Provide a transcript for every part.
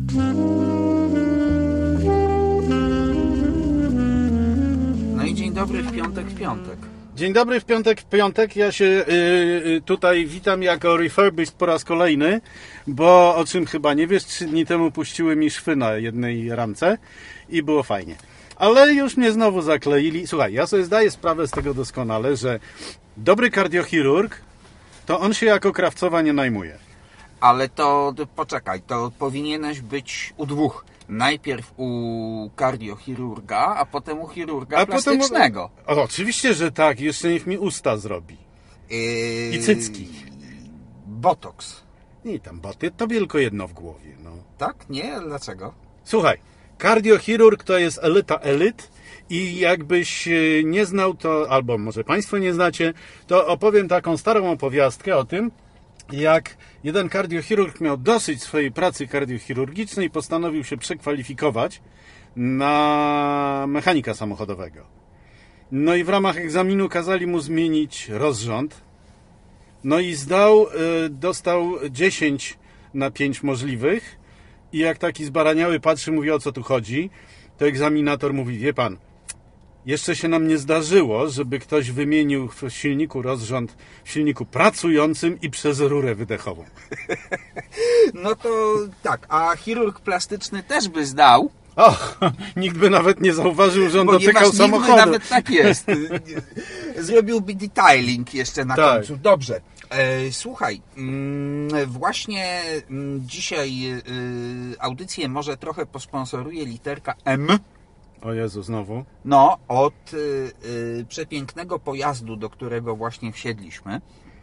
No i dzień dobry w piątek. Dzień dobry w piątek. Ja się tutaj witam jako refurbished po raz kolejny, bo o czym chyba nie wiesz, 3 dni temu puściły mi szwy na jednej ramce i było fajnie. Ale już mnie znowu zakleili. Słuchaj, ja sobie zdaję sprawę z tego doskonale, że dobry kardiochirurg, to on się jako krawcowa nie najmuje. Ale to poczekaj, to powinieneś być u dwóch. Najpierw u kardiochirurga, a potem u chirurga plastycznego. O, oczywiście, że tak. Jeszcze niech mi usta zrobi. I cycki. Botoks. I tam boty, to tylko jedno w głowie. No. Tak? Nie? Dlaczego? Słuchaj, kardiochirurg to jest elita elit i jakbyś nie znał to, albo może Państwo nie znacie, to opowiem taką starą opowiastkę o tym, jak jeden kardiochirurg miał dosyć swojej pracy kardiochirurgicznej i postanowił się przekwalifikować na mechanika samochodowego. No i w ramach egzaminu kazali mu zmienić rozrząd. No i dostał 10 na 5 możliwych i jak taki zbaraniały patrzy, mówi, o co tu chodzi, to egzaminator mówi, wie pan, jeszcze się nam nie zdarzyło, żeby ktoś wymienił w silniku rozrząd w silniku pracującym i przez rurę wydechową. No to tak, a chirurg plastyczny też by zdał. Och, nikt by nawet nie zauważył, że on dotykał samochodu. Nawet tak jest. Zrobiłby detailing jeszcze na końcu. Dobrze. Słuchaj, właśnie dzisiaj audycję może trochę posponsoruje literka M. O Jezu, znowu? No, od przepięknego pojazdu, do którego właśnie wsiedliśmy.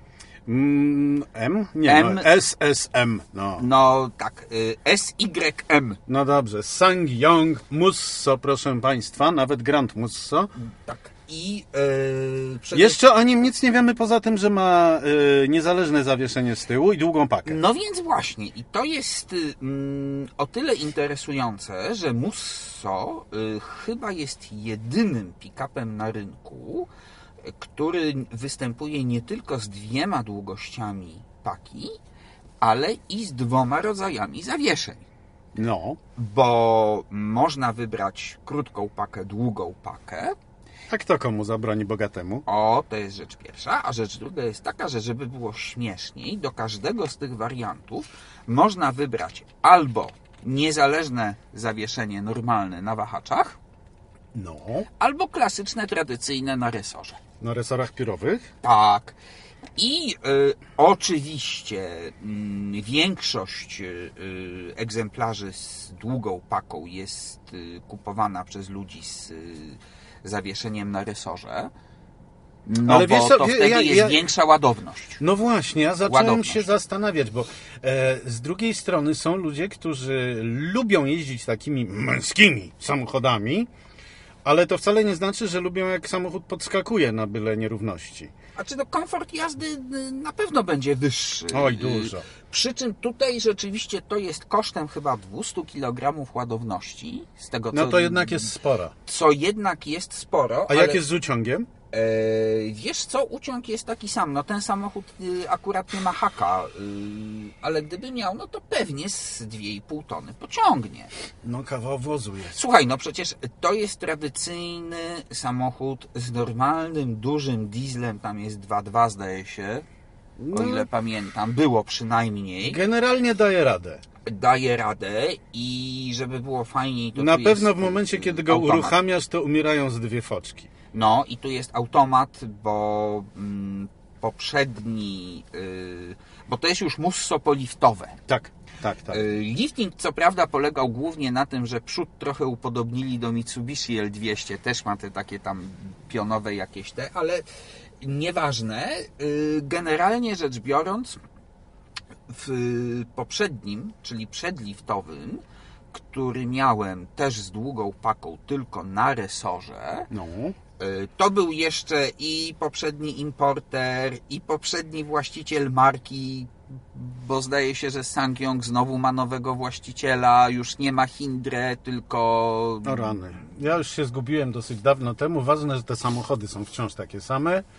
M? Nie, M. No, SSM. No tak, SYM. No dobrze, SsangYong Musso, proszę Państwa, nawet Grand Musso. Tak. I jeszcze o nim nic nie wiemy poza tym, że ma niezależne zawieszenie z tyłu i długą pakę. No więc właśnie, i to jest o tyle interesujące, że Musso chyba jest jedynym pick-upem na rynku, który występuje nie tylko z 2 długościami paki, ale i z 2 rodzajami zawieszeń. No. Bo można wybrać krótką pakę, długą pakę. A kto komu zabroni bogatemu? O, to jest rzecz pierwsza. A rzecz druga jest taka, że żeby było śmieszniej, do każdego z tych wariantów można wybrać albo niezależne zawieszenie normalne na wahaczach, no, albo klasyczne, tradycyjne na resorze. Na resorach piórowych? Tak. I oczywiście większość egzemplarzy z długą paką jest kupowana przez ludzi z zawieszeniem na resorze, no ale bo wiesz co, to wtedy jest większa ładowność. No właśnie, ja zacząłem się zastanawiać, bo z drugiej strony są ludzie, którzy lubią jeździć takimi męskimi samochodami, ale to wcale nie znaczy, że lubią, jak samochód podskakuje na byle nierówności. A czy to komfort jazdy na pewno będzie wyższy? Oj, dużo. Przy czym tutaj rzeczywiście to jest kosztem chyba 200 kg ładowności. Z tego, no to jednak jest sporo. Co jednak jest sporo. A jak jest z uciągiem? Wiesz co, uciąg jest taki sam. No ten samochód akurat nie ma haka, ale gdyby miał, no to pewnie z 2,5 tony pociągnie. No kawał wozu jest. Słuchaj, no przecież to jest tradycyjny samochód z normalnym, dużym dieslem. Tam jest 2.2 zdaje się, o ile pamiętam. Było przynajmniej. Generalnie daje radę. Daje radę i żeby było fajniej, to na pewno w momencie, kiedy go uruchamiasz, to umierają z 2 foczki. No i tu jest automat, bo poprzedni, bo to jest już Musso poliftowe. Tak. Lifting co prawda polegał głównie na tym, że przód trochę upodobnili do Mitsubishi L200, też ma te takie tam pionowe jakieś ale nieważne. Generalnie rzecz biorąc, w poprzednim, czyli przedliftowym, który miałem też z długą paką, tylko na resorze, to był jeszcze i poprzedni importer, i poprzedni właściciel marki, bo zdaje się, że SsangYong znowu ma nowego właściciela, już nie ma Hindre, tylko... O rany. Ja już się zgubiłem dosyć dawno temu. Ważne, że te samochody są wciąż takie same.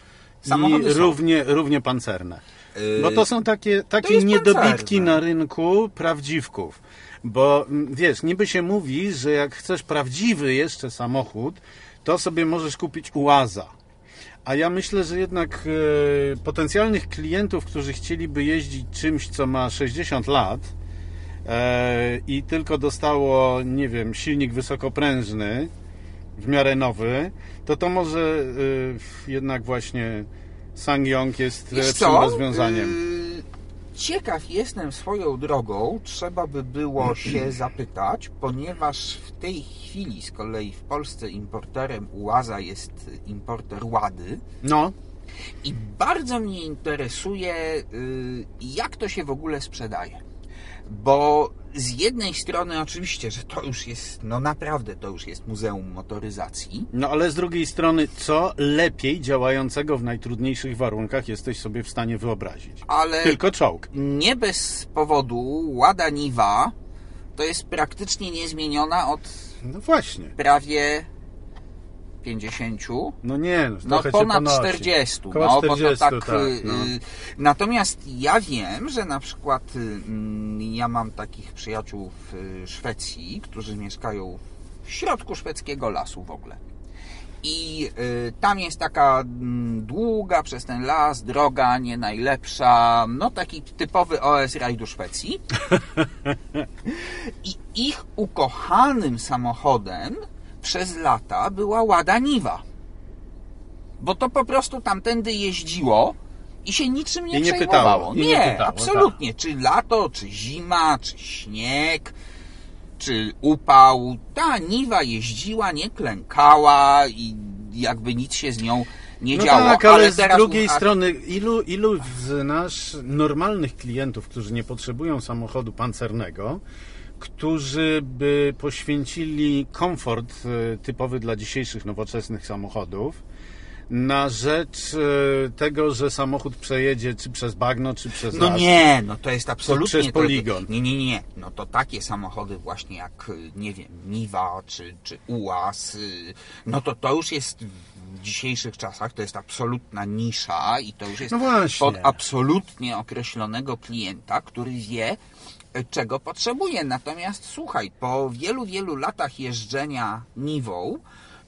Samochody i są. równie pancerne. Bo to są takie jest niedobitki pancerne. na rynku prawdziwków. Bo wiesz, niby się mówi, że jak chcesz prawdziwy jeszcze samochód, to sobie możesz kupić UAZa. A ja myślę, że jednak potencjalnych klientów, którzy chcieliby jeździć czymś, co ma 60 lat i tylko dostało, nie wiem, silnik wysokoprężny, w miarę nowy, to może jednak właśnie SsangYong jest Wiesz lepszym co? rozwiązaniem. Ciekaw jestem swoją drogą, trzeba by było się zapytać, ponieważ w tej chwili z kolei w Polsce importerem UAZa jest importer Łady No, i bardzo mnie interesuje, jak to się w ogóle sprzedaje. Bo z jednej strony oczywiście, że to już jest, no naprawdę to już jest muzeum motoryzacji. no ale z drugiej strony, co lepiej działającego w najtrudniejszych warunkach jesteś sobie w stanie wyobrazić? Ale Tylko czołg. nie bez powodu Łada Niwa to jest praktycznie niezmieniona od No właśnie. prawie 50, No nie, no, no trochę cię ponad ponosi. 40, Koło no 40, bo to tak, no. Natomiast ja wiem, że na przykład ja mam takich przyjaciół w Szwecji, którzy mieszkają w środku szwedzkiego lasu w ogóle. I tam jest taka długa przez ten las droga, nie najlepsza, no taki typowy OS rajdu Szwecji. I ich ukochanym samochodem przez lata była Łada Niwa. Bo to po prostu tamtędy jeździło i się niczym nie I nie przejmowało. pytało, i nie pytało, absolutnie. Czy lato, czy zima, czy śnieg, czy upał. Ta Niwa jeździła, nie klękała i jakby nic się z nią nie No działo. tak, ale z teraz drugiej strony, ilu znasz normalnych klientów, którzy nie potrzebują samochodu pancernego, którzy by poświęcili komfort typowy dla dzisiejszych nowoczesnych samochodów na rzecz tego, że samochód przejedzie czy przez bagno, czy przez No las. nie, no to jest absolutnie... przez poligon. Nie. No to takie samochody właśnie jak, nie wiem, Niwa czy UAZ, no to już jest w dzisiejszych czasach, to jest absolutna nisza i to już jest No właśnie. pod absolutnie określonego klienta, który wie, czego potrzebuje. Natomiast słuchaj, po wielu latach jeżdżenia Niwą,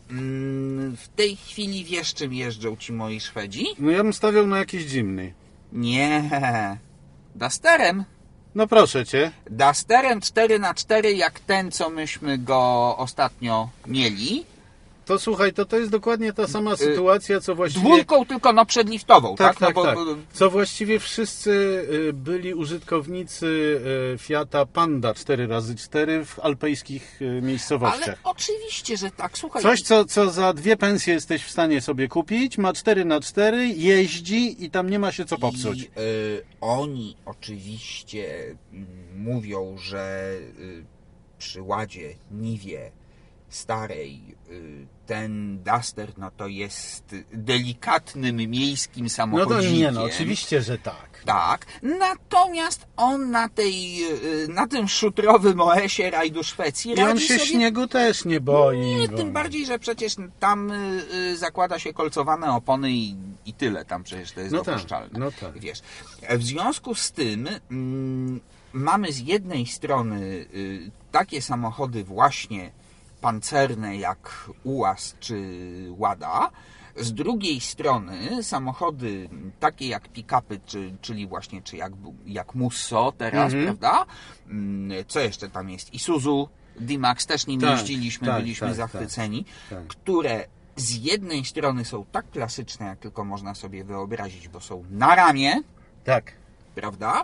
w tej chwili wiesz, czym jeżdżą ci moi Szwedzi? No ja bym stawiał na jakiś zimny. Nie, Dusterem. No proszę cię. Dusterem 4x4 jak ten, co myśmy go ostatnio mieli. To słuchaj, to jest dokładnie ta sama sytuacja, co właściwie... Dwójką tylko no przedliftową, tak? Tak. No bo, Co właściwie wszyscy byli użytkownicy Fiata Panda 4x4 w alpejskich miejscowościach. ale oczywiście, że tak. Słuchaj, Coś, co za 2 pensje jesteś w stanie sobie kupić, ma 4x4, jeździ i tam nie ma się co popsuć. I oni oczywiście mówią, że przy Ładzie Niwie starej ten Duster no to jest delikatnym miejskim No samochodzikiem. to nie, no oczywiście, że tak. Tak, natomiast on na tym szutrowym OS-ie rajdu Szwecji I on radzi się sobie... śniegu też nie boi. Nie, bo- tym bardziej, że przecież tam zakłada się kolcowane opony i tyle, tam przecież to jest No tak, dopuszczalne. no tak. Wiesz, w związku z tym mamy z jednej strony takie samochody właśnie pancerne jak UAZ czy Łada, z drugiej strony samochody takie jak pick-upy, czyli właśnie jak Musso teraz, prawda? Co jeszcze tam jest? Isuzu D-Max, też nim Tak, jeździliśmy, tak, byliśmy tak, zachwyceni, tak. które z jednej strony są tak klasyczne, jak tylko można sobie wyobrazić, bo są na ramię, Tak. prawda?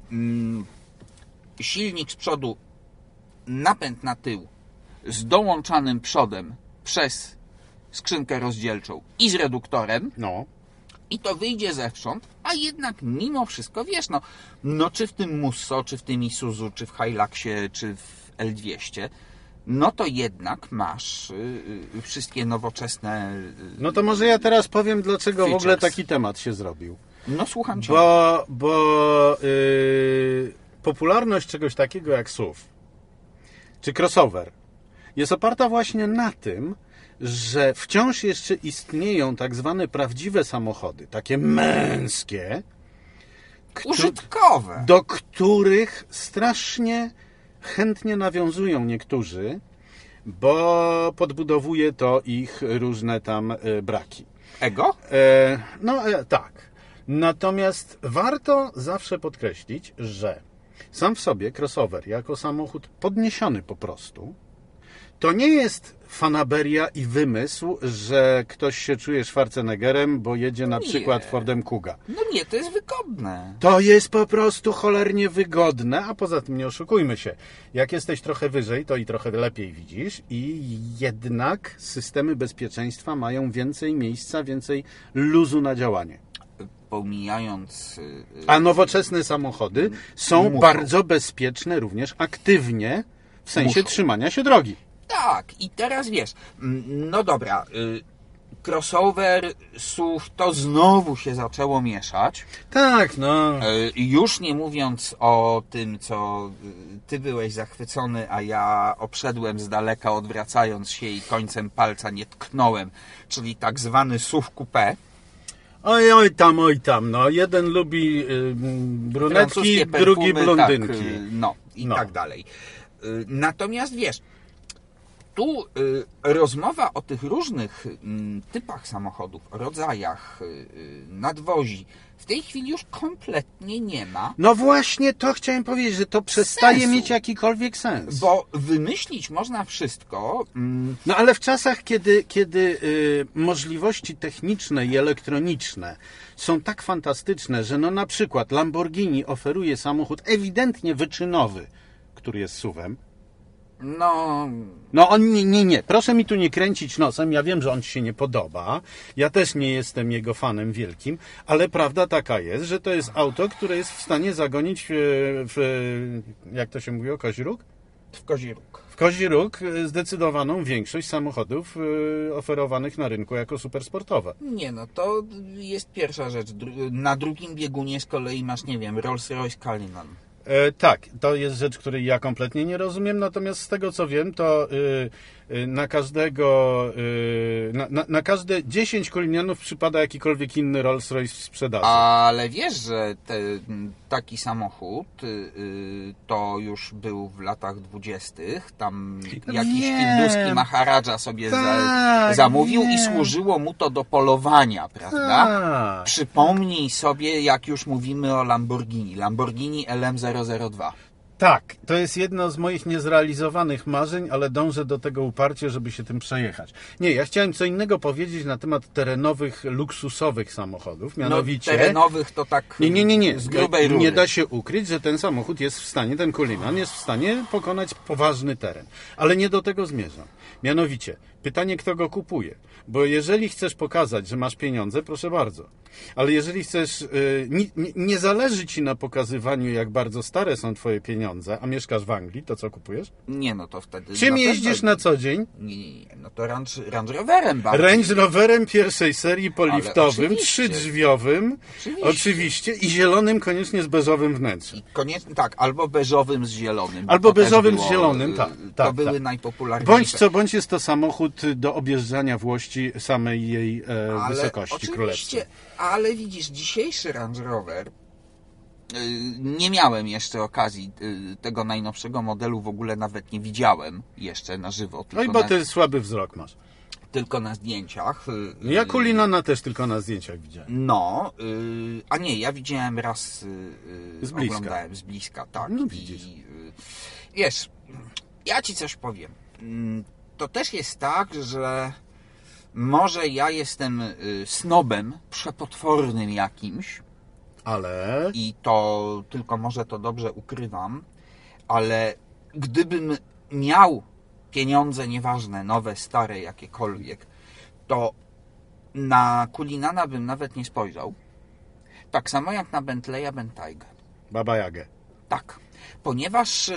Silnik z przodu, napęd na tył z dołączanym przodem przez skrzynkę rozdzielczą i z reduktorem No. i to wyjdzie zewsząd, a jednak mimo wszystko, wiesz, no czy w tym Musso, czy w tym Isuzu, czy w Hiluxie, czy w L200, no to jednak masz wszystkie nowoczesne... No to może ja teraz powiem, dlaczego w ogóle Features. taki temat się zrobił. No słucham cię. Bo popularność czegoś takiego jak SUV czy crossover jest oparta właśnie na tym, że wciąż jeszcze istnieją tak zwane prawdziwe samochody, takie męskie, użytkowe, do których strasznie chętnie nawiązują niektórzy, bo podbudowuje to ich różne tam braki. Ego? Tak. Natomiast warto zawsze podkreślić, że sam w sobie crossover jako samochód podniesiony po prostu to nie jest fanaberia i wymysł, że ktoś się czuje Schwarzeneggerem, bo jedzie na przykład Fordem Kuga. No nie, to jest wygodne. To jest po prostu cholernie wygodne, a poza tym nie oszukujmy się. Jak jesteś trochę wyżej, to i trochę lepiej widzisz i jednak systemy bezpieczeństwa mają więcej miejsca, więcej luzu na działanie. Pomijając... A nowoczesne samochody są bardzo bezpieczne również aktywnie, w sensie trzymania się drogi. Tak, i teraz wiesz, no dobra, crossover, SUV, to znowu się zaczęło mieszać. Tak, no. Już nie mówiąc o tym, co ty byłeś zachwycony, a ja obszedłem z daleka, odwracając się i końcem palca nie tknąłem, czyli tak zwany SUV coupé. Oj tam, no. Jeden lubi brunetki, drugi blondynki. Tak, tak dalej. Natomiast wiesz, tu rozmowa o tych różnych typach samochodów, rodzajach, nadwozi w tej chwili już kompletnie nie ma. No właśnie to chciałem powiedzieć, że to przestaje mieć jakikolwiek sens. Bo wymyślić można wszystko. No ale w czasach, kiedy możliwości techniczne i elektroniczne są tak fantastyczne, że no na przykład Lamborghini oferuje samochód ewidentnie wyczynowy, który jest SUV-em. No on nie. Proszę mi tu nie kręcić nosem. Ja wiem, że on ci się nie podoba. Ja też nie jestem jego fanem wielkim, ale prawda taka jest, że to jest auto, które jest w stanie zagonić jak to się mówi, kozi róg? W kozi róg. W kozi róg zdecydowaną większość samochodów oferowanych na rynku jako supersportowe. Nie, no to jest pierwsza rzecz. Na drugim biegunie z kolei masz, nie wiem, Rolls-Royce Cullinan. Tak, to jest rzecz, której ja kompletnie nie rozumiem, natomiast z tego co wiem, to na każdego, na każde 10 Cullinanów przypada jakikolwiek inny Rolls-Royce w sprzedaży. Ale wiesz, że taki samochód to już był w latach 20. Tam jakiś hinduski Maharadża sobie zamówił i służyło mu to do polowania, prawda? Tak. Przypomnij sobie, jak już mówimy o Lamborghini LM002. Tak, to jest jedno z moich niezrealizowanych marzeń, ale dążę do tego uparcie, żeby się tym przejechać. Nie, ja chciałem co innego powiedzieć na temat terenowych, luksusowych samochodów, mianowicie... No, terenowych to tak Nie. Z grubej rury. Nie da się ukryć, że ten samochód jest w stanie, ten Cullinan jest w stanie pokonać poważny teren. Ale nie do tego zmierzam. Mianowicie, pytanie, kto go kupuje. Bo jeżeli chcesz pokazać, że masz pieniądze, proszę bardzo. Ale jeżeli chcesz, nie zależy ci na pokazywaniu, jak bardzo stare są twoje pieniądze, a mieszkasz w Anglii, to co kupujesz? Nie, no to wtedy... Czym jeździsz na co dzień? Nie, no to Range Roverem bardziej. Range Roverem pierwszej serii poliftowym, trzydrzwiowym, oczywiście, i zielonym, koniecznie z beżowym wnętrzem. Tak, albo beżowym z zielonym. Albo beżowym z zielonym, tak. To były najpopularniejsze. Bądź co bądź jest to samochód do objeżdżania Włości samej jej wysokości królewskiej. Ale widzisz, dzisiejszy Range Rover, nie miałem jeszcze okazji tego najnowszego modelu, w ogóle nawet nie widziałem jeszcze na żywo. No i bo ty słaby wzrok masz. Tylko na zdjęciach. Ja Cullinana też tylko na zdjęciach widziałem. No, a nie, ja widziałem raz, z bliska. Oglądałem z bliska, tak. No widzisz. Wiesz, ja ci coś powiem. To też jest tak, że może ja jestem snobem przepotwornym jakimś, ale... I to tylko może to dobrze ukrywam, ale gdybym miał pieniądze, nieważne, nowe, stare, jakiekolwiek, to na Cullinana bym nawet nie spojrzał. Tak samo jak na Bentleya Bentayga. Baba Jagę. Tak, ponieważ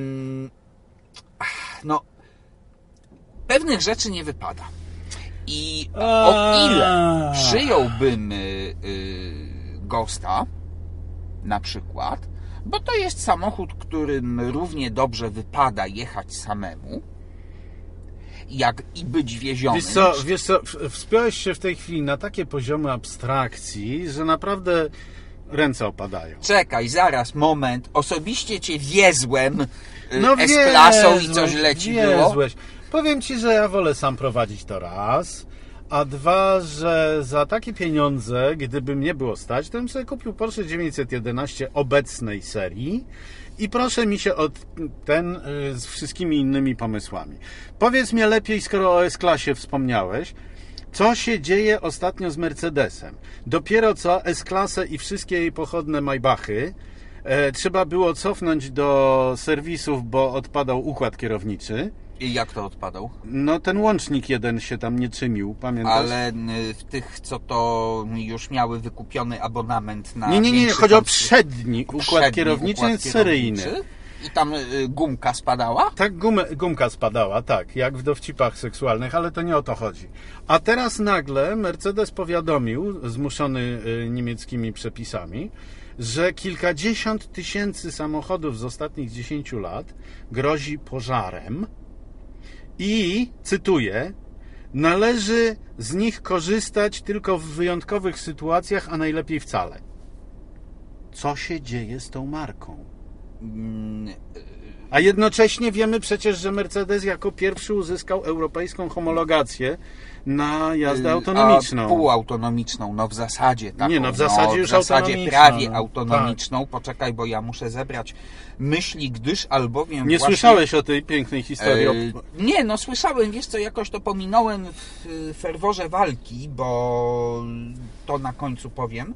no pewnych rzeczy nie wypada. I o ile przyjąłbym Ghosta na przykład, bo to jest samochód, którym równie dobrze wypada jechać samemu, jak i być wiezionym. Wiesz co, wspiąłeś się w tej chwili na takie poziomy abstrakcji, że naprawdę ręce opadają. Czekaj, zaraz, moment. Osobiście cię wiezłem S-klasą i coś leci było? Powiem ci, że ja wolę sam prowadzić to raz, a dwa, że za takie pieniądze, gdyby mnie było stać, to bym sobie kupił Porsche 911 obecnej serii i proszę mi się o ten z wszystkimi innymi pomysłami. Powiedz mi lepiej, skoro o S-klasie wspomniałeś, co się dzieje ostatnio z Mercedesem? Dopiero co S-klasę i wszystkie jej pochodne Maybachy trzeba było cofnąć do serwisów, bo odpadał układ kierownicy. I jak to odpadał? No ten łącznik jeden się tam nie czymił, pamiętasz? Ale w tych, co to już miały wykupiony abonament na... Nie, chodzi o przedni układ kierowniczy, jest seryjny. I tam gumka spadała? Tak, gumka spadała, tak, jak w dowcipach seksualnych, ale to nie o to chodzi. A teraz nagle Mercedes powiadomił, zmuszony niemieckimi przepisami, że kilkadziesiąt tysięcy samochodów z ostatnich 10 lat grozi pożarem i, cytuję, należy z nich korzystać tylko w wyjątkowych sytuacjach, a najlepiej wcale. Co się dzieje z tą marką? A jednocześnie wiemy przecież, że Mercedes jako pierwszy uzyskał europejską homologację na jazdę autonomiczną. Półautonomiczną, no w zasadzie taką. Nie, no w zasadzie już w zasadzie autonomiczną. prawie autonomiczną. Tak. Poczekaj, bo ja muszę zebrać myśli, gdyż albowiem nie właśnie... słyszałeś o tej pięknej historii? Nie, no słyszałem, wiesz co, jakoś to pominąłem w ferworze walki, bo to na końcu powiem.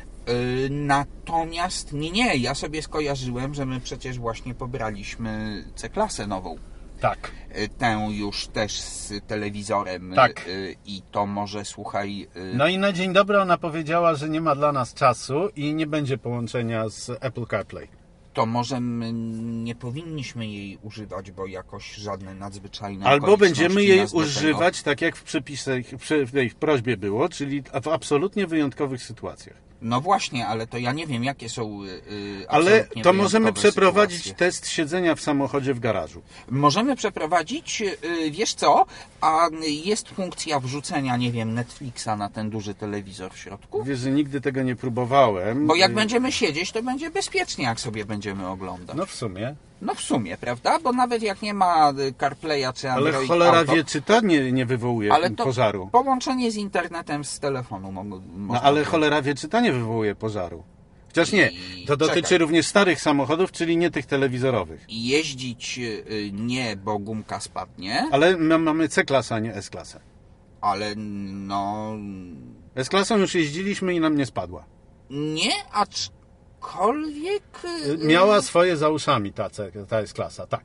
Natomiast nie, ja sobie skojarzyłem, że my przecież właśnie pobraliśmy C-klasę nową. Tak. Tę już też z telewizorem. Tak. I to może, słuchaj... No i na dzień dobry ona powiedziała, że nie ma dla nas czasu i nie będzie połączenia z Apple CarPlay. To może my nie powinniśmy jej używać, bo jakoś żadne nadzwyczajne albo będziemy jej nas używać tak jak w przepisach, w prośbie było, czyli w absolutnie wyjątkowych sytuacjach. No właśnie, ale to ja nie wiem, jakie są ale to możemy przeprowadzić sytuacje. Test siedzenia w samochodzie w garażu. Możemy przeprowadzić, wiesz co, a jest funkcja wrzucenia, nie wiem, Netflixa na ten duży telewizor w środku? Wiesz, że nigdy tego nie próbowałem. Bo jak będziemy siedzieć, to będzie bezpiecznie, jak sobie będziemy oglądać. No w sumie, prawda? Bo nawet jak nie ma CarPlaya czy Android ale cholera Auto, wie, czy to nie wywołuje ale to pożaru. Połączenie z internetem z telefonu można. No ale cholera wie, czy to nie wywołuje pożaru. Chociaż nie, to dotyczy również starych samochodów, czyli nie tych telewizorowych. Jeździć nie, bo gumka spadnie. Ale my mamy C-klasę, a nie S-klasę. Ale no... S-klasą już jeździliśmy i nam nie spadła. Nie, aczkolwiek... Miała swoje za uszami ta S-klasa, tak.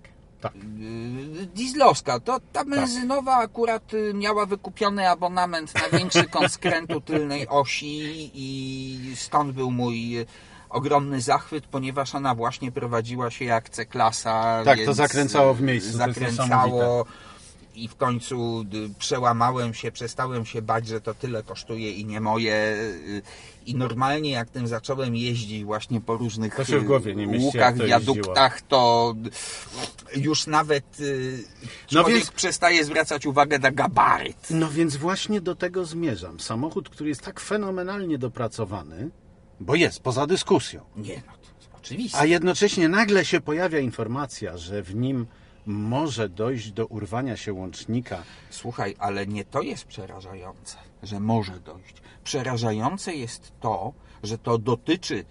Dieslowska, to ta benzynowa akurat miała wykupiony abonament na większy kąt skrętu tylnej osi i stąd był mój ogromny zachwyt, ponieważ ona właśnie prowadziła się jak C-klasa. Tak, to zakręcało w miejscu. Zakręcało i w końcu przestałem się bać, że to tyle kosztuje i nie moje. I normalnie jak tym zacząłem jeździć właśnie po różnych to się w głowie nie mieści, łukach, wiaduktach, to już nawet człowiek przestaje zwracać uwagę na gabaryt. No więc właśnie do tego zmierzam. Samochód, który jest tak fenomenalnie dopracowany, bo jest, poza dyskusją. Nie, no to oczywiście. A jednocześnie nagle się pojawia informacja, że w nim może dojść do urwania się łącznika. Słuchaj, ale nie to jest przerażające, że może dojść. Przerażające jest to, że to dotyczy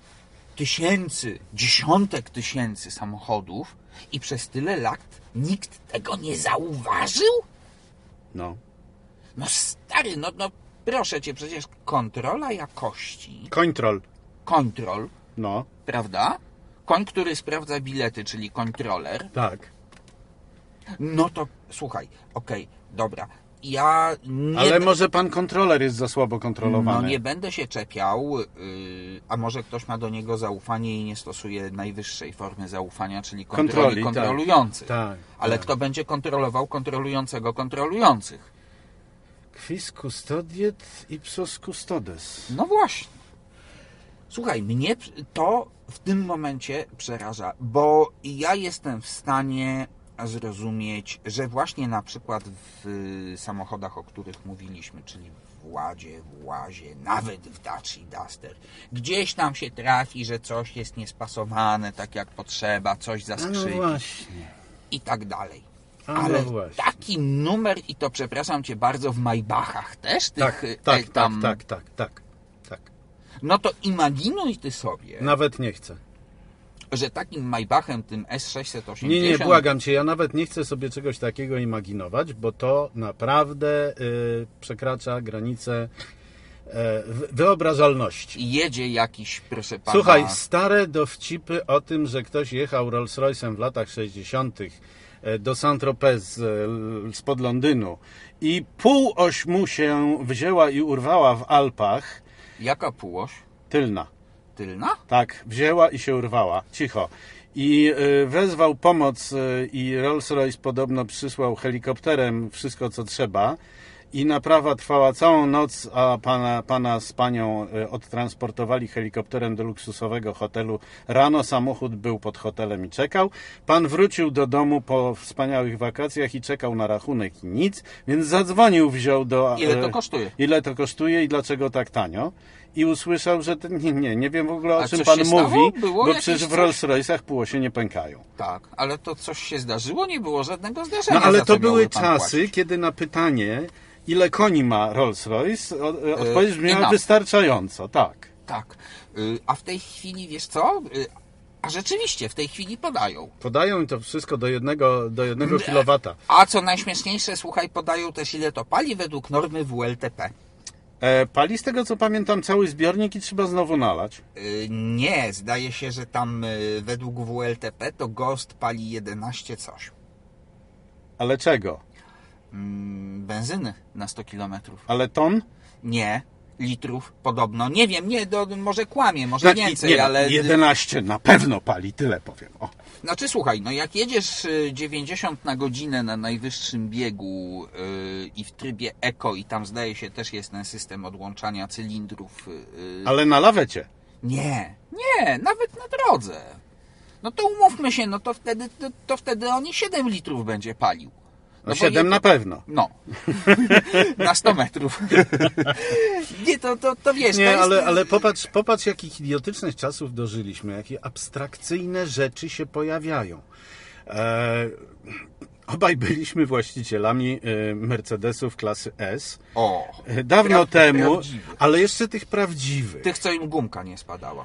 dziesiątek tysięcy samochodów i przez tyle lat nikt tego nie zauważył? No stary, no proszę cię, przecież kontrola jakości... Kontrol, no, prawda? Koń, który sprawdza bilety, czyli kontroler. Tak. No to słuchaj, okej, dobra. Ja nie... Ale może pan kontroler jest za słabo kontrolowany. No nie będę się czepiał, a może ktoś ma do niego zaufanie i nie stosuje najwyższej formy zaufania, czyli kontroli kontrolujących. Tak, ale kto będzie kontrolował kontrolującego kontrolujących? Quis custodiet ipsos custodes. No właśnie. Słuchaj, mnie to w tym momencie przeraża, bo ja jestem w stanie zrozumieć, że właśnie na przykład w samochodach, o których mówiliśmy, czyli w Ładzie, w Łazie, nawet w Dacia Duster, gdzieś tam się trafi, że coś jest niespasowane tak jak potrzeba, coś zaskrzypi i tak dalej. Ale taki numer, i to przepraszam Cię bardzo, w Maybachach też tych tak. No to imaginuj Ty sobie. Nawet nie chcę. Że takim Maybachem, tym S680... Nie, błagam Cię, ja nawet nie chcę sobie czegoś takiego imaginować, bo to naprawdę przekracza granice wyobrażalności. Jedzie jakiś, proszę Pana... Słuchaj, stare dowcipy o tym, że ktoś jechał Rolls-Royce'em w latach 60. do Saint-Tropez spod Londynu i półoś mu się wzięła i urwała w Alpach. Jaka półoś? Tylna. Tylna? Tak, wzięła i się urwała. Cicho. I wezwał pomoc i Rolls-Royce podobno przysłał helikopterem wszystko, co trzeba. I naprawa trwała całą noc, a pana z panią odtransportowali helikopterem do luksusowego hotelu. Rano samochód był pod hotelem i czekał. Pan wrócił do domu po wspaniałych wakacjach i czekał na rachunek i nic, więc zadzwonił, wziął do... Ile to kosztuje? Ile to kosztuje i dlaczego tak tanio? I usłyszał, że nie wiem w ogóle, o czym pan mówi, bo przecież w Rolls-Royce'ach półosie nie pękają. Tak, ale to coś się zdarzyło? Nie było żadnego zdarzenia. No ale to były czasy, kiedy na pytanie, ile koni ma Rolls-Royce, odpowiedź brzmiała wystarczająco, tak. Tak, a w tej chwili, wiesz co? A rzeczywiście, w tej chwili podają. Podają to wszystko do jednego kilowata. A co najśmieszniejsze, słuchaj, podają też, ile to pali według normy WLTP. Pali z tego, co pamiętam, cały zbiornik i trzeba znowu nalać. Nie, zdaje się, że tam według WLTP to Ghost pali 11 coś. Ale czego? Benzyny na 100 km. Ale ton? Nie, litrów podobno. Nie wiem, może kłamie, może więcej, ale... 11 na pewno pali, tyle powiem. O. Znaczy słuchaj, no jak jedziesz 90 na godzinę na najwyższym biegu i w trybie Eco i tam zdaje się też jest ten system odłączania cylindrów. Ale na lawecie? Nie, nawet na drodze. No to umówmy się, no to wtedy on i 7 litrów będzie palił. No 7 na pewno. No. Na 100 metrów. Nie, to wiesz... Nie, to jest... ale popatrz, jakich idiotycznych czasów dożyliśmy, jakie abstrakcyjne rzeczy się pojawiają. Obaj byliśmy właścicielami Mercedesów klasy S. Dawno temu, prawdziwych. Ale jeszcze tych prawdziwych. Tych, co im gumka nie spadała.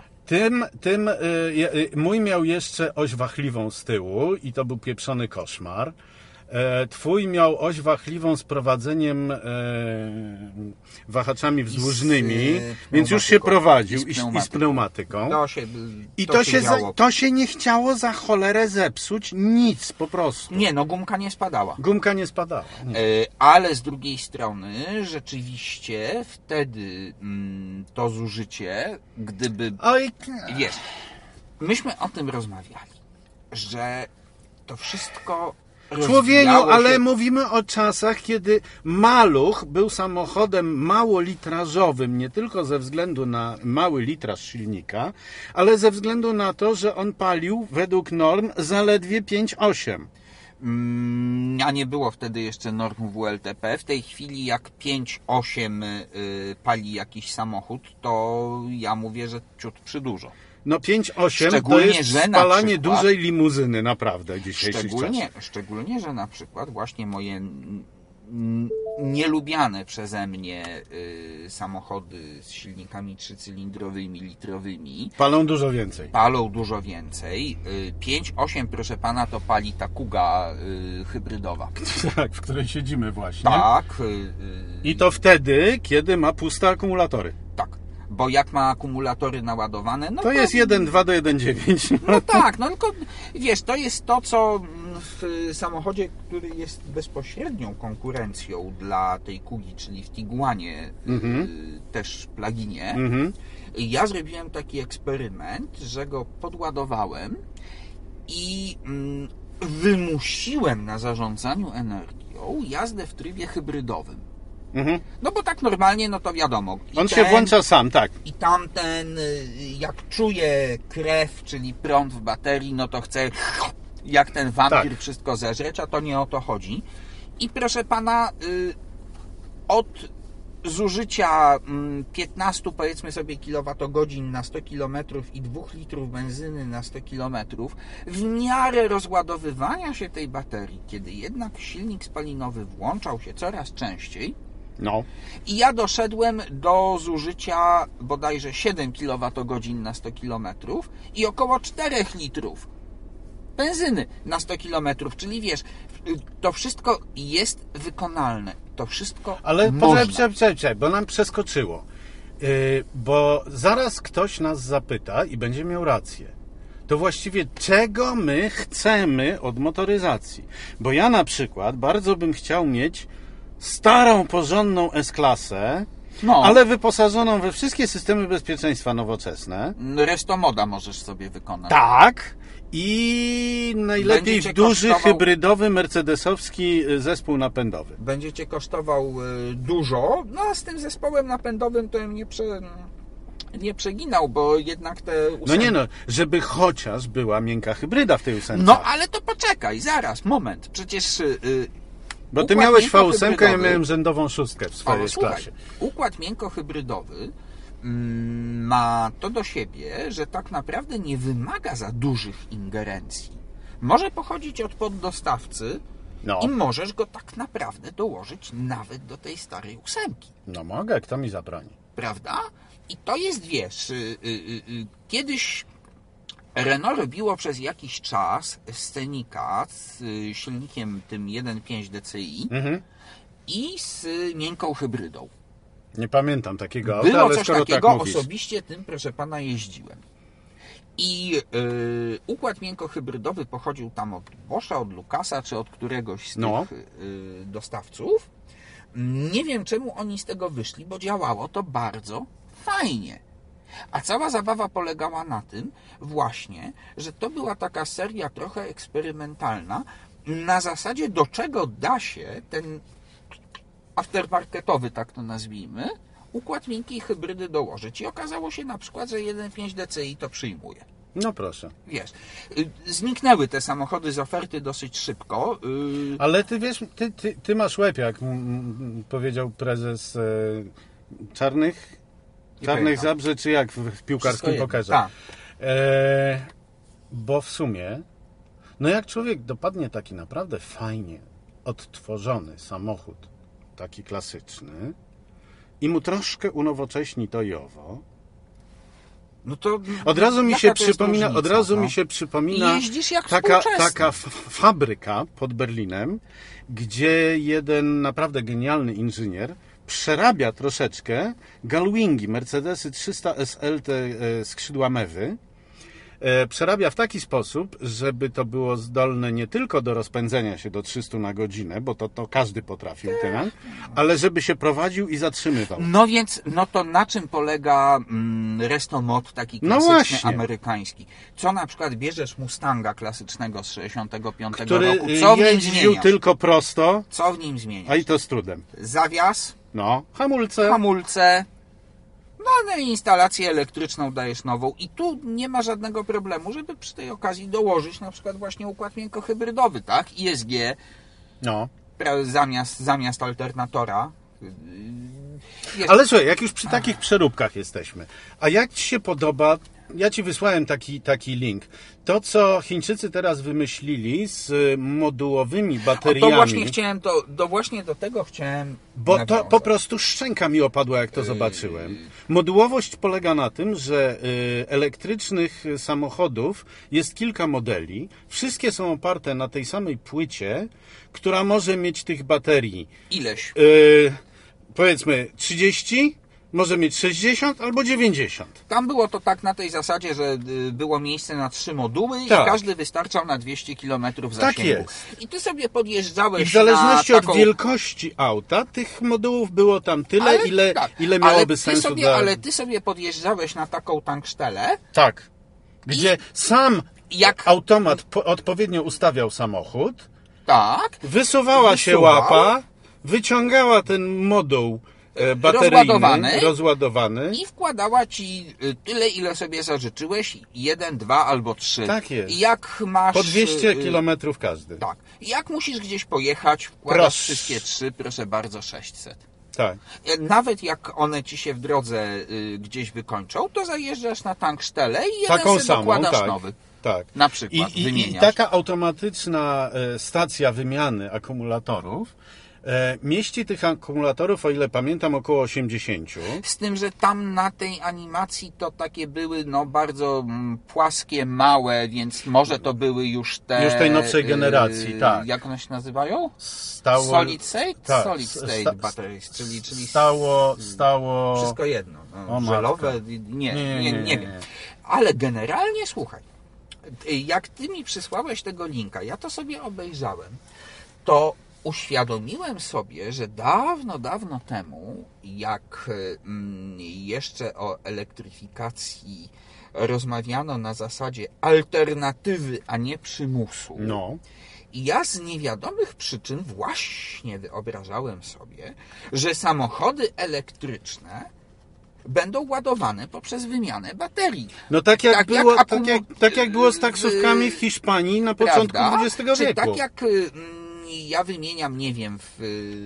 Mój miał jeszcze oś wachliwą z tyłu i to był pieprzony koszmar. Twój miał oś wachliwą z prowadzeniem wahaczami wzdłużnymi, więc już się prowadził i z pneumatyką. To się nie chciało za cholerę zepsuć nic po prostu. Nie, no gumka nie spadała. Gumka nie spadała. Nie. Ale z drugiej strony rzeczywiście wtedy to zużycie, gdyby... Wiesz, myśmy o tym rozmawiali, że to wszystko... Człowieniu, ale mówimy o czasach, kiedy Maluch był samochodem małolitrażowym, nie tylko ze względu na mały litraż silnika, ale ze względu na to, że on palił według norm zaledwie 5,8. A nie było wtedy jeszcze norm WLTP. W tej chwili jak 5,8 pali jakiś samochód, to ja mówię, że ciut przydużo. No 5,8 to jest spalanie dużej limuzyny, naprawdę, dzisiejszych czasów. Szczególnie, że na przykład właśnie moje nielubiane przeze mnie samochody z silnikami 3-cylindrowymi, litrowymi palą dużo więcej. 5,8, proszę pana, to pali ta Kuga hybrydowa. Tak, w której siedzimy właśnie. Tak. I to wtedy, kiedy ma puste akumulatory. Tak. Bo jak ma akumulatory naładowane... No to jest 1,2 do 1,9. No tak, no tylko wiesz, to jest to, co w samochodzie, który jest bezpośrednią konkurencją dla tej Kugi, czyli w Tiguanie, też pluginie. Ja zrobiłem taki eksperyment, że go podładowałem i wymusiłem na zarządzaniu energią jazdę w trybie hybrydowym. No bo tak normalnie, no to wiadomo. On się włącza sam, tak. I tamten, jak czuje krew, czyli prąd w baterii, no to chce jak ten wampir Tak. wszystko zeżreć, a to nie o to chodzi. I proszę pana, od zużycia 15, powiedzmy sobie, kilowatogodzin na 100 km i 2 litrów benzyny na 100 km, w miarę rozładowywania się tej baterii, kiedy jednak silnik spalinowy włączał się coraz częściej, No. i ja doszedłem do zużycia bodajże 7 kWh na 100 km i około 4 litrów benzyny na 100 km, czyli wiesz, to wszystko jest wykonalne. To wszystko Ale można. poczekaj, bo nam przeskoczyło. Bo zaraz ktoś nas zapyta i będzie miał rację. To właściwie czego my chcemy od motoryzacji? Bo ja na przykład bardzo bym chciał mieć starą, porządną S-klasę, No. ale wyposażoną we wszystkie systemy bezpieczeństwa nowoczesne. Restomoda możesz sobie wykonać. Tak. I najlepiej Będzie w cię duży, kosztował- hybrydowy, mercedesowski zespół napędowy. Będzie cię kosztował dużo, no a z tym zespołem napędowym to nie przeginał, bo jednak te No nie no, żeby chociaż była miękka hybryda w tej ósemce. No ale to poczekaj, zaraz, moment. Przecież Bo ty układ miałeś V8, ja miękkohybrydowy- miałem rzędową szóstkę w swojej Słuchaj, klasie. układ miękkohybrydowy ma to do siebie, że tak naprawdę nie wymaga za dużych ingerencji. Może pochodzić od poddostawcy No. i możesz go tak naprawdę dołożyć nawet do tej starej ósemki. No mogę, kto mi zabroni? Prawda? I to jest, wiesz, kiedyś Renault robiło przez jakiś czas Scenica z silnikiem tym 1.5 DCI i z miękką hybrydą. Nie pamiętam takiego auta, Było ale coś skoro takiego, tak mówisz. osobiście tym, proszę pana, jeździłem. I układ miękkohybrydowy pochodził tam od Boscha, od Lucasa, czy od któregoś z No. tych dostawców. Nie wiem, czemu oni z tego wyszli, bo działało to bardzo fajnie. A cała zabawa polegała na tym właśnie, że to była taka seria trochę eksperymentalna, na zasadzie do czego da się ten aftermarketowy, tak to nazwijmy, układ miękkiej hybrydy dołożyć. I okazało się na przykład, że 1.5 DCI to przyjmuje. No proszę. Wiesz, zniknęły te samochody z oferty dosyć szybko. Ale ty wiesz, ty masz łeb, jak powiedział prezes Czarnych pamiętam. Zabrze, czy jak w Wszystko piłkarskim jedno. pokerze. Tak. Bo w sumie, no jak człowiek dopadnie taki naprawdę fajnie odtworzony samochód, taki klasyczny, i mu troszkę unowocześni to i owo, No to Od razu mi jaka się to jest przypomina, różnica, no? Jeździsz jak taka współczesny. fabryka pod Berlinem, gdzie jeden naprawdę genialny inżynier przerabia troszeczkę Galwingi, Mercedesy 300 SL, te skrzydła mewy, przerabia w taki sposób, żeby to było zdolne nie tylko do rozpędzenia się do 300 na godzinę, bo to każdy potrafił teraz, ale żeby się prowadził i zatrzymywał. No więc, no to na czym polega restomod taki No klasyczny, właśnie. amerykański? Co na przykład bierzesz Mustanga klasycznego z 65 Który roku, co w nim jeździł zmieniasz? tylko prosto, Co w nim zmieniasz? a i to z trudem. Zawias, No, hamulce. hamulce, no i instalację elektryczną dajesz nową i tu nie ma żadnego problemu, żeby przy tej okazji dołożyć na przykład właśnie układ miękkohybrydowy, tak? ISG No. zamiast alternatora. Wiesz, Ale słuchaj, jak już przy takich przeróbkach jesteśmy, a jak Ci się podoba, ja Ci wysłałem taki link, to co Chińczycy teraz wymyślili z modułowymi bateriami, właśnie do tego chciałem bo to nawiązać. po prostu szczęka mi opadła, jak to zobaczyłem. Modułowość polega na tym, że elektrycznych samochodów jest kilka modeli, wszystkie są oparte na tej samej płycie, która może mieć tych baterii Ileś. powiedzmy 30, może mieć 60 albo 90. Tam było to tak na tej zasadzie, że było miejsce na 3 moduły i Tak. każdy wystarczał na 200 km zasięgu. jest. I ty sobie podjeżdżałeś I w zależności na taką... od wielkości auta, tych modułów było tam tyle, Ale ile, tak, ile miałoby ale sensu Ale ty sobie podjeżdżałeś na taką tanksztelę, Tak. Gdzie sam jak automat odpowiednio ustawiał samochód, tak, wysuwała się Wysuwał. łapa, wyciągała ten moduł rozładowany i wkładała ci tyle, ile sobie zażyczyłeś, 1, 2 albo 3. Tak jest. I jak masz... Po 200 kilometrów każdy. Tak. I jak musisz gdzieś pojechać, wkładasz wszystkie 3, proszę bardzo, 600. Tak. Nawet jak one ci się w drodze gdzieś wykończą, to zajeżdżasz na tankstelle i jeden Taką sobie samą, dokładasz tak. nowy. Tak. Na przykład I wymieniasz. taka automatyczna stacja wymiany akumulatorów mieści tych akumulatorów, o ile pamiętam, około 80. Z tym, że tam na tej animacji to takie były bardzo płaskie, małe, więc może to były już tej nowszej generacji, tak. Jak one się nazywają? Stało... Solid State? Tak. Solid State Batteries, czyli Stało... wszystko jedno. O, żelowe, matka. nie wiem. Ale generalnie, słuchaj, jak ty mi przysłałeś tego linka, ja to sobie obejrzałem, to uświadomiłem sobie, że dawno temu, jak jeszcze o elektryfikacji rozmawiano na zasadzie alternatywy, a nie przymusu, No. i ja z niewiadomych przyczyn właśnie wyobrażałem sobie, że samochody elektryczne będą ładowane poprzez wymianę baterii. No tak jak było z taksówkami w Hiszpanii na początku XX wieku. Czy tak jak ja wymieniam, nie wiem, w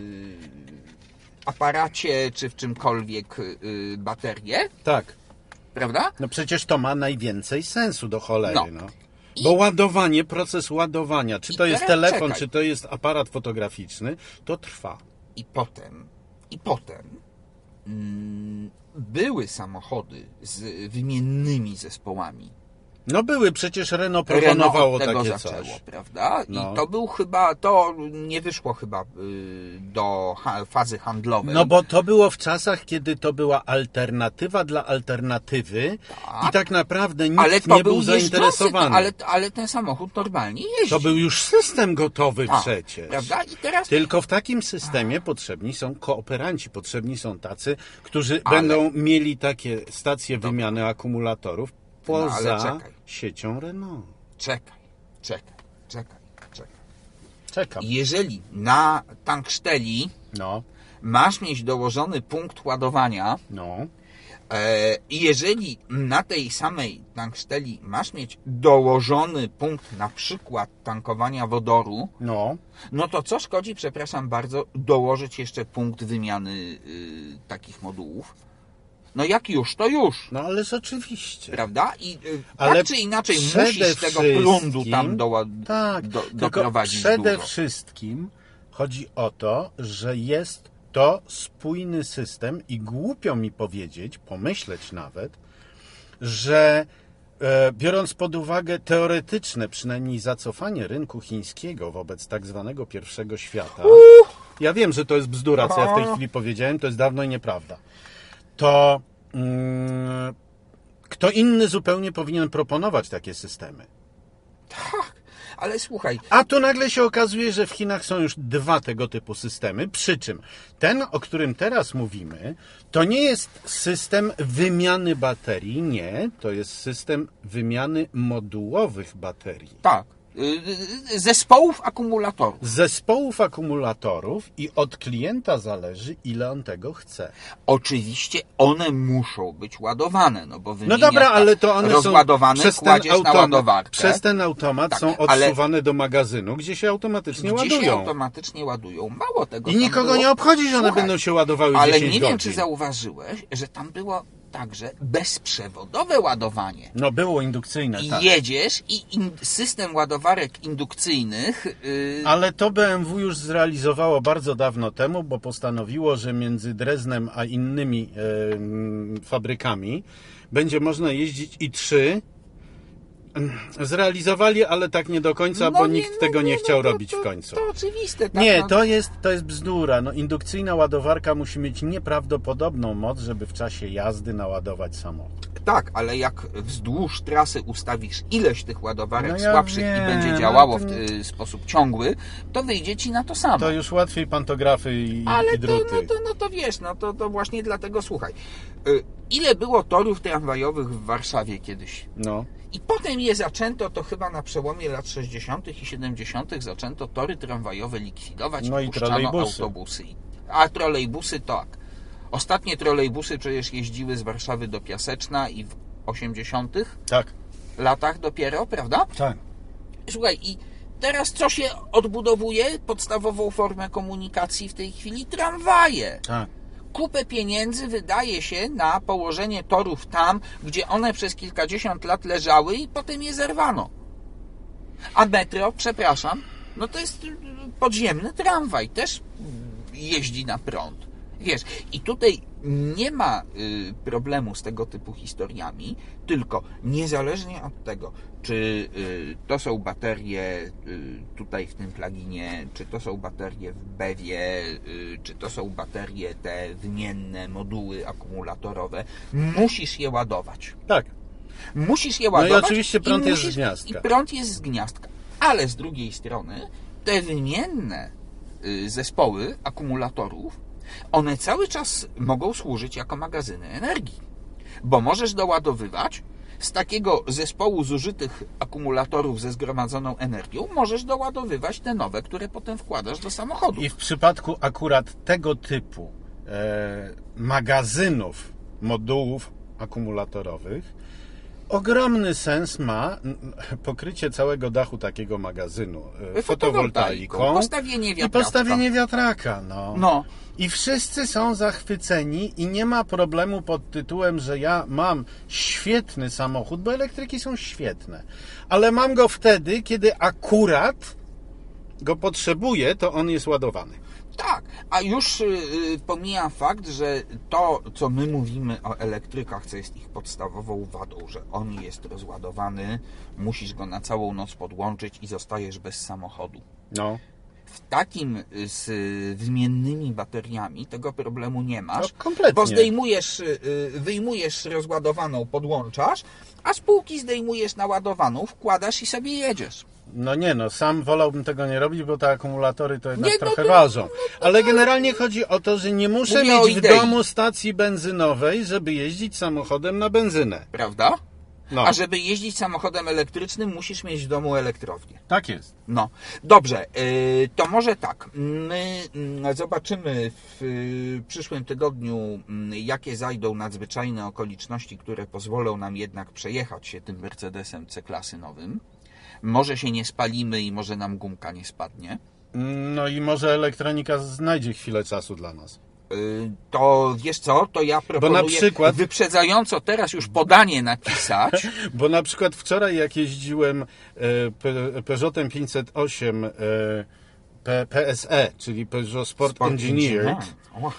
aparacie czy w czymkolwiek baterię, Tak. prawda? No przecież to ma najwięcej sensu do cholery, No. Bo proces ładowania, czy to jest teraz telefon, czekaj. czy to jest aparat fotograficzny, to trwa. I potem były samochody z wymiennymi zespołami. No były, przecież Renault proponowało Renault od tego takie zaczęło, coś. prawda? No. I to nie wyszło chyba do fazy handlowej. No bo to było w czasach, kiedy to była alternatywa dla alternatywy i tak naprawdę nikt nie był zainteresowany. Ale ten samochód normalnie jeździ. To był już system gotowy przecież. Prawda? I teraz... Tylko w takim systemie potrzebni są kooperanci, potrzebni są tacy, którzy będą mieli takie stacje wymiany akumulatorów poza siecią Renault. Czekaj. Czekam. Jeżeli na tanksteli masz mieć dołożony punkt ładowania, i jeżeli na tej samej tanksteli masz mieć dołożony punkt na przykład tankowania wodoru, no to co szkodzi, przepraszam bardzo, dołożyć jeszcze punkt wymiany takich modułów? No jak już, to już. No ależ oczywiście. Prawda? I ale tak czy inaczej musisz tego prądu tam doprowadzić przede dużo. wszystkim chodzi o to, że jest to spójny system i głupio mi pomyśleć nawet, że biorąc pod uwagę teoretyczne przynajmniej zacofanie rynku chińskiego wobec tak zwanego pierwszego świata, ja wiem, że to jest bzdura, co ja w tej chwili powiedziałem, to jest dawno i nieprawda, to kto inny zupełnie powinien proponować takie systemy. Tak, ale słuchaj... A tu nagle się okazuje, że w Chinach są już 2 tego typu systemy, przy czym ten, o którym teraz mówimy, to nie jest system wymiany baterii, nie, to jest system wymiany modułowych baterii. Tak. Zespołów akumulatorów I od klienta zależy, ile on tego chce. Oczywiście one muszą być ładowane, no bo wymieniasz ale to one rozładowane, są kładziesz na ładowarkę. Przez ten automat są odsuwane do magazynu, gdzie się automatycznie ładują. Mało tego. I nikogo nie obchodzi, że one będą się ładowały 10 godzin. Ale nie wiem, czy zauważyłeś, że tam było także bezprzewodowe ładowanie. No było indukcyjne, tak. Jedziesz i system ładowarek indukcyjnych... Ale to BMW już zrealizowało bardzo dawno temu, bo postanowiło, że między Dreznem a innymi fabrykami będzie można jeździć i3. Zrealizowali, ale tak nie do końca, bo nikt tego nie chciał robić w końcu. To oczywiste. Tak, nie, to jest bzdura. No, indukcyjna ładowarka musi mieć nieprawdopodobną moc, żeby w czasie jazdy naładować samochód. Tak, ale jak wzdłuż trasy ustawisz ileś tych ładowarek słabszych i będzie działało w sposób ciągły, to wyjdzie ci na to samo. To już łatwiej pantografy i druty. To wiesz, to właśnie dlatego słuchaj. Ile było torów tramwajowych w Warszawie kiedyś? No. I potem je zaczęto, to chyba na przełomie lat 60. i 70. zaczęto tory tramwajowe likwidować, no i puszczano trolejbusy. autobusy. A trolejbusy tak. Ostatnie trolejbusy przecież jeździły z Warszawy do Piaseczna i w 80. Tak. latach dopiero, prawda? Tak. Słuchaj, i teraz co się odbudowuje? Podstawową formę komunikacji w tej chwili? Tramwaje. Tak. Kupę pieniędzy wydaje się na położenie torów tam, gdzie one przez kilkadziesiąt lat leżały i potem je zerwano. A metro, przepraszam, no to jest podziemny tramwaj, też jeździ na prąd. Wiesz, i tutaj nie ma problemu z tego typu historiami, tylko niezależnie od tego, czy to są baterie tutaj w tym pluginie, czy to są baterie w BEW-ie, czy to są baterie te wymienne, moduły akumulatorowe, musisz je ładować. Tak. Musisz je ładować. No i oczywiście prąd jest z gniazdka. I prąd jest z gniazdka. Ale z drugiej strony te wymienne zespoły akumulatorów, one cały czas mogą służyć jako magazyny energii. Bo możesz doładowywać z takiego zespołu zużytych akumulatorów ze zgromadzoną energią, możesz doładowywać te nowe, które potem wkładasz do samochodu. I w przypadku akurat tego typu magazynów, modułów akumulatorowych, ogromny sens ma pokrycie całego dachu takiego magazynu fotowoltaiką postawienie i postawienie wiatraka. No. I wszyscy są zachwyceni i nie ma problemu pod tytułem, że ja mam świetny samochód, bo elektryki są świetne, ale mam go wtedy, kiedy akurat go potrzebuję, to on jest ładowany. Tak, a już pomijam fakt, że to, co my mówimy o elektrykach, co jest ich podstawową wadą, że on jest rozładowany, musisz go na całą noc podłączyć i zostajesz bez samochodu. No. W takim z wymiennymi bateriami tego problemu nie masz, kompletnie. Bo wyjmujesz rozładowaną, podłączasz, a z półki zdejmujesz naładowaną, wkładasz i sobie jedziesz. Sam wolałbym tego nie robić, bo te akumulatory to jednak trochę ważą. Ale generalnie chodzi o to, że nie muszę mieć w domu stacji benzynowej, żeby jeździć samochodem na benzynę. Prawda? No. A żeby jeździć samochodem elektrycznym, musisz mieć w domu elektrownię. Tak jest. No, dobrze, to może tak. My zobaczymy w przyszłym tygodniu, jakie zajdą nadzwyczajne okoliczności, które pozwolą nam jednak przejechać się tym Mercedesem C-klasy nowym. Może się nie spalimy i może nam gumka nie spadnie. No i może elektronika znajdzie chwilę czasu dla nas. To wiesz co, to ja proponuję wyprzedzająco teraz już podanie napisać. Bo na przykład wczoraj jak jeździłem Peugeotem 508 PSE, czyli Peugeot Sport Engineered,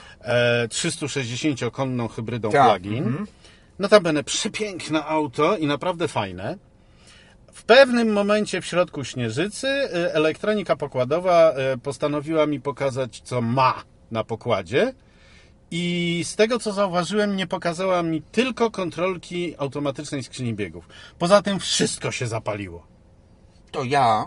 360-konną hybrydą plug-in, notabene przepiękne auto i naprawdę fajne. W pewnym momencie w środku Śnieżycy elektronika pokładowa postanowiła mi pokazać, co ma na pokładzie i z tego, co zauważyłem, nie pokazała mi tylko kontrolki automatycznej skrzyni biegów. Poza tym wszystko się zapaliło. To ja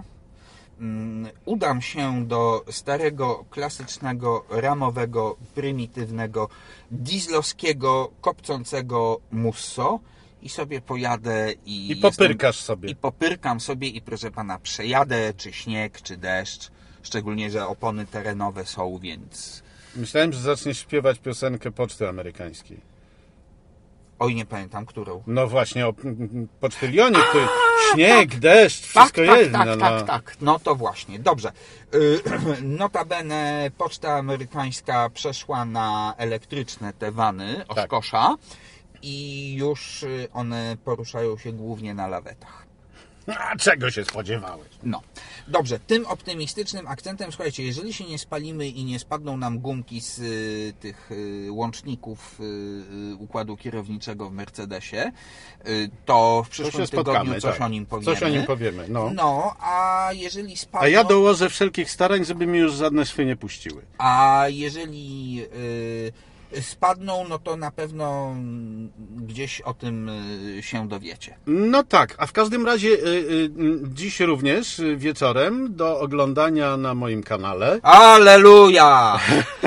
udam się do starego, klasycznego, ramowego, prymitywnego, dieslowskiego, kopcącego Musso i sobie pojadę i popyrkasz sobie. I popyrkam sobie i proszę pana, przejadę, czy śnieg, czy deszcz. Szczególnie, że opony terenowe są, więc... Myślałem, że zaczniesz śpiewać piosenkę Poczty Amerykańskiej. Oj, nie pamiętam, którą. No właśnie, o pocztylionie, który śnieg, deszcz, wszystko jest. Tak. No to właśnie, dobrze. Notabene Poczta Amerykańska przeszła na elektryczne te wany Oshkosha i już one poruszają się głównie na lawetach. A czego się spodziewałeś? No, dobrze, tym optymistycznym akcentem, słuchajcie, jeżeli się nie spalimy i nie spadną nam gumki z tych łączników układu kierowniczego w Mercedesie, to w przyszłym tygodniu coś o nim powiemy. Coś o nim powiemy, no. No, a jeżeli spadną... A ja dołożę wszelkich starań, żeby mi już żadne szwy nie puściły. A jeżeli... spadną, no to na pewno gdzieś o tym się dowiecie. No tak, a w każdym razie dziś również wieczorem do oglądania na moim kanale. Alleluja!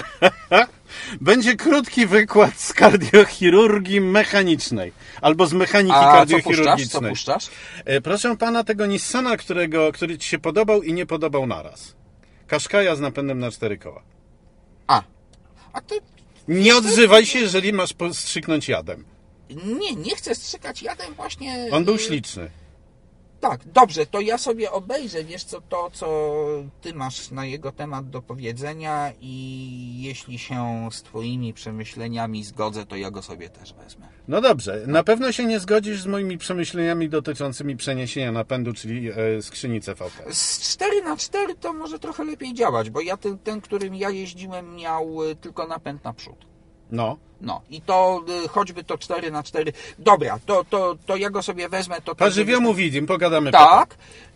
Będzie krótki wykład z kardiochirurgii mechanicznej. Albo z mechaniki kardiochirurgicznej. Co puszczasz? Proszę pana, tego Nissana, który ci się podobał i nie podobał naraz. Qashqai'a z napędem na 4 koła. A to Nie odzywaj się, jeżeli masz postrzyknąć jadem. Nie chcę strzykać jadem właśnie... On był śliczny. Tak, dobrze, to ja sobie obejrzę, wiesz co, to co ty masz na jego temat do powiedzenia i jeśli się z twoimi przemyśleniami zgodzę, to ja go sobie też wezmę. No dobrze, na pewno się nie zgodzisz z moimi przemyśleniami dotyczącymi przeniesienia napędu, czyli skrzyni CVT. Z 4x4 to może trochę lepiej działać, bo ja ten, którym ja jeździłem, miał tylko napęd naprzód. No i to choćby to 4x4. Dobra, to ja go sobie wezmę. Po żywiomu widzim, pogadamy tak.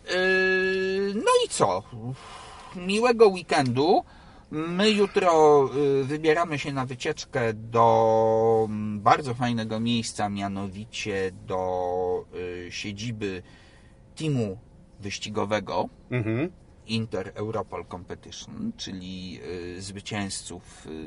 No i co? Miłego weekendu. My jutro wybieramy się na wycieczkę do bardzo fajnego miejsca, mianowicie do siedziby teamu wyścigowego. Inter Europol Competition, czyli zwycięzców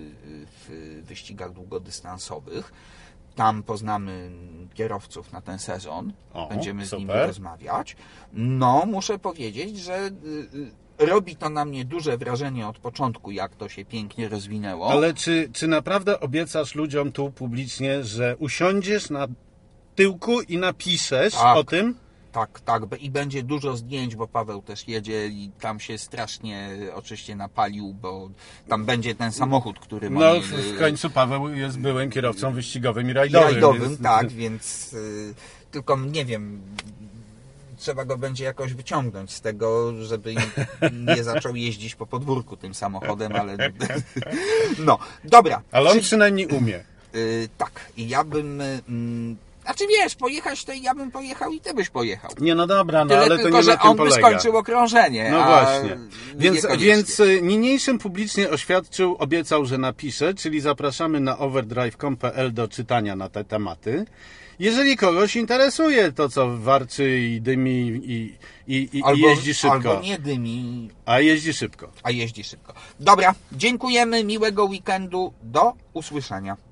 w wyścigach długodystansowych. Tam poznamy kierowców na ten sezon. Będziemy z nimi rozmawiać. No, muszę powiedzieć, że robi to na mnie duże wrażenie od początku, jak to się pięknie rozwinęło. Ale czy naprawdę obiecasz ludziom tu publicznie, że usiądziesz na tyłku i napiszesz o tym? Tak. I będzie dużo zdjęć, bo Paweł też jedzie i tam się strasznie oczywiście napalił, bo tam będzie ten samochód, który ma... No, w końcu Paweł jest byłym kierowcą wyścigowym i rajdowym. Więc... Tak, więc tylko nie wiem, trzeba go będzie jakoś wyciągnąć z tego, żeby nie zaczął jeździć po podwórku tym samochodem, ale... No, dobra. Ale on przynajmniej umie. Tak, i ja bym... Znaczy wiesz, pojechać to ja bym pojechał i ty byś pojechał. Nie, no dobra, no tyle ale tylko, to nie że na tym on polega. by skończył okrążenie. No właśnie. Więc niniejszym publicznie oświadczył, obiecał, że napisze, czyli zapraszamy na overdrive.com.pl do czytania na te tematy. Jeżeli kogoś interesuje to, co warczy i dymi i jeździ szybko. Albo nie dymi. A jeździ szybko. Dobra, dziękujemy, miłego weekendu, do usłyszenia.